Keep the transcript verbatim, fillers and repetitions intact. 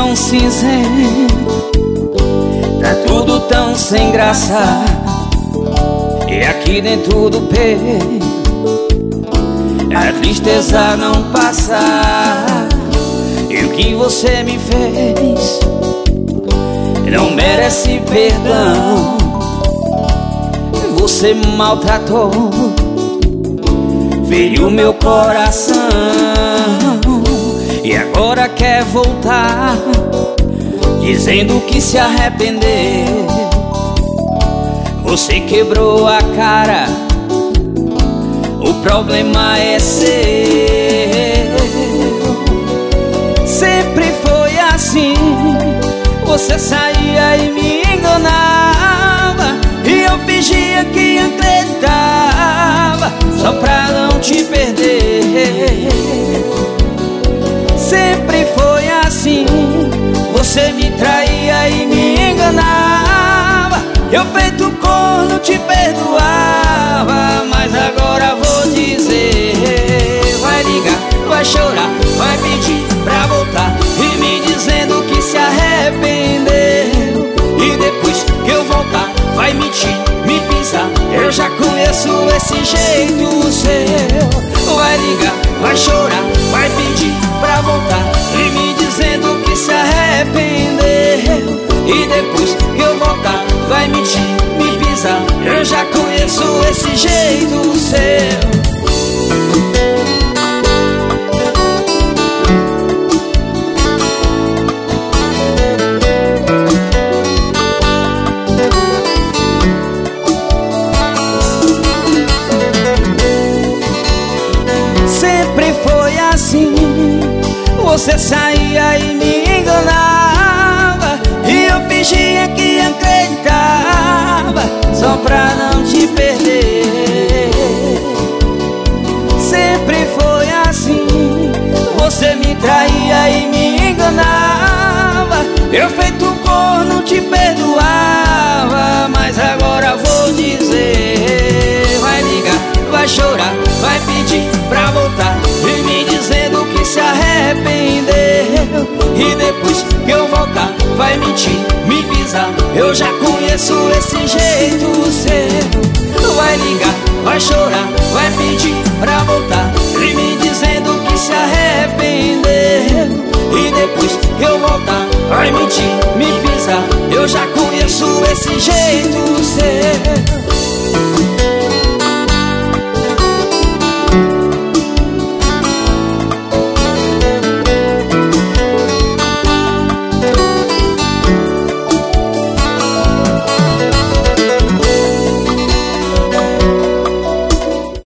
tão cinzento, tá tudo tão sem graça. E aqui dentro do peito a tristeza não passa. E o que você me fez não merece perdão. Você me maltratou, feriu meu coração, e agora quer voltar, dizendo que se arrependeu. Você quebrou a cara, o problema é seu. Sempre foi assim, você saía e me enganava, e eu fingia que acreditava, só pra não te perder. Sempre foi assim, você me traía e me enganava, eu feito corno te perdoava. Mas agora vou dizer, vai ligar, vai chorar, vai pedir pra voltar, e me dizendo que se arrependeu. E depois que eu voltar, vai mentir, me pisar, eu já conheço esse jeito seu. Vai ligar, vai chorar, vai pedir pra voltar, e me dizendo que se arrependeu. E depois que eu voltar, vai mentir, me pisar, eu já conheço esse jeito seu. Sempre foi assim, você saía e me enganava, e eu fingia que acreditava, só pra não te perder. Sempre foi assim, você me traía e me enganava, eu feito corno te perdoava. Mas agora vou dizer, vai ligar, vai chorar, vai pedir pra voltar, e me dizendo que se arrependeu. E depois que eu voltar, vai mentir, me pisar, eu já conheço esse jeito seu. Vai ligar, vai chorar, vai pedir pra voltar, e me dizendo que se arrependeu. E depois que eu voltar, vai mentir,